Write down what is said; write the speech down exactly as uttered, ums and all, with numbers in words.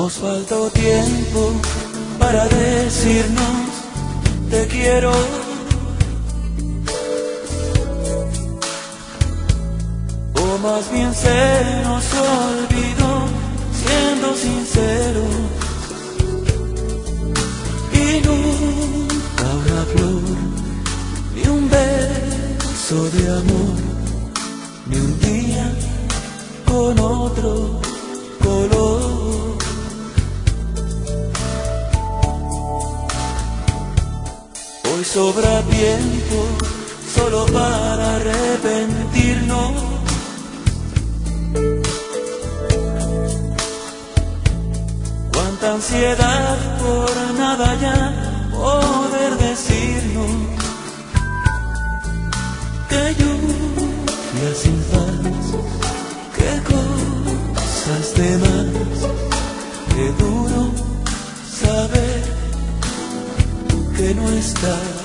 Nos faltó tiempo para decirnos te quiero. O más bien se nos olvidó, siendo sinceros. Y nunca una flor, ni un beso de amor, ni un día con otro color. Hoy sobra tiempo solo para arrepentirnos. Cuánta ansiedad por nada ya poder decirnos. Que lluvia sin paz, qué cosas de más, qué duro saber que no estás.